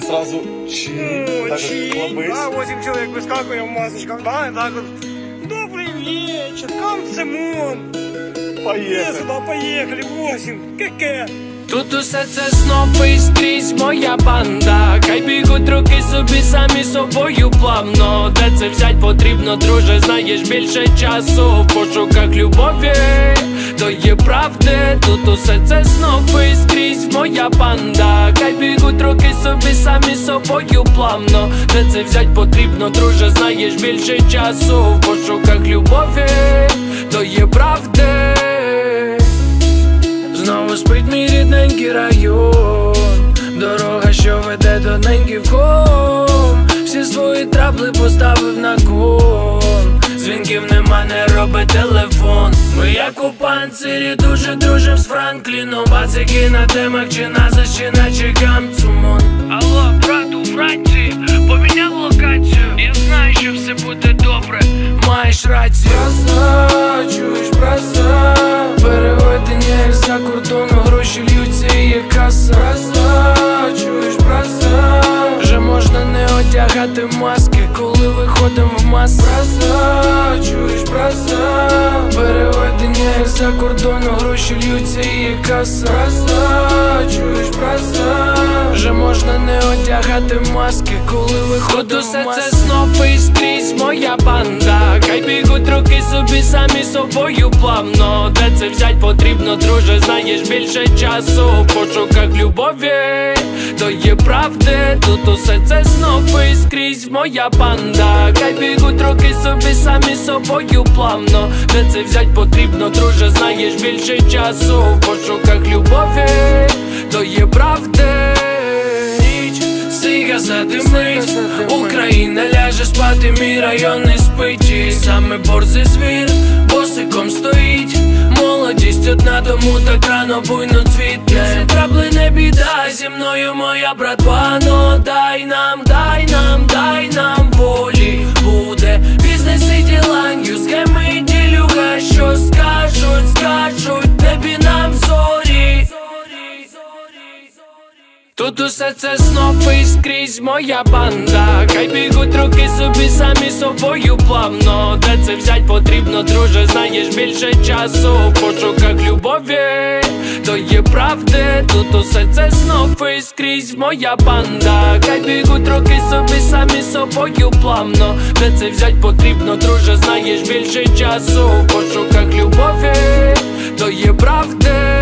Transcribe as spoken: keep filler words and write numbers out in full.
сразу чи так клабись. Да, восемь человек выскакивали в масочках, да, и так вот. Добрый вечер, Камцемон. Поехали. Сюда поехали, восемь, ке-ке. Тут усе це снопи і скрізь моя банда. Хай бігуть руки собі самі собою плавно. Де це взять потрібно, друже, знаєш більше часу в пошуках любові, то є правди. Тут усе це снопи і скрізь моя банда. Хай бігуть руки собі самі собою плавно. Де це взять потрібно, друже, знаєш більше часу в пошуках любові, то є правди. Знову спить мій рідненький район, дорога, що веде до неньки в хом. Всі свої трабли поставив на кон, дзвінків нема, не робить телефон. Ми як у панцирі дуже дружим з Франкліном. Бацики на темах, чи назад, чи наче Камцемон. Алло, брат, у Франції, поміняв локацію. Я знаю, що все буде добре. Маєш рацію. Браза, чуєш, браза, переведення як за кордону, гроші льються і є каса. Браза, чуєш, браза, вже можна не одягати маски, коли виходимо в маси. Браза, чуєш, браза, переведення як за кордону, гроші льються і є каса. Браза, чуєш, браза, вже можна не одягати маски, коли виходимо в маси. Усе це снопи і скрізь моя банда. Хай бігуть руки собі самі собою плавно. Де це взять потрібно, друже, знаєш більше часу в пошуках любові, то є правди. Тут усе це снопи і скрізь моя банда. Хай бігуть руки собі самі собою плавно. Де це взять потрібно, друже, знаєш більше часу в пошуках любові, то є правди. Сига задимить, Україна ляже спати, мій район не спить. І саме борзий звір босиком стоїть. Молодість одна, тому так рано буйно цвітне. Трабли не біда, зі мною моя братва. Но дай нам, дай нам, дай нам волі. Буде бізнес і діланью, схеми ділюга. Що скажуть, скажуть, небі нам зорі. Тут усе це снопи і скрізь моя банда. Хай бігуть руки собі самі собою плавно. Де це взять потрібно, друже, знаєш більше часу в пошуках любові, то є правди. Тут усе це снопи і скрізь моя банда. Хай бігуть руки собі самі собою плавно. Де це взять потрібно, друже, знаєш більше часу в пошуках любові, то є правди.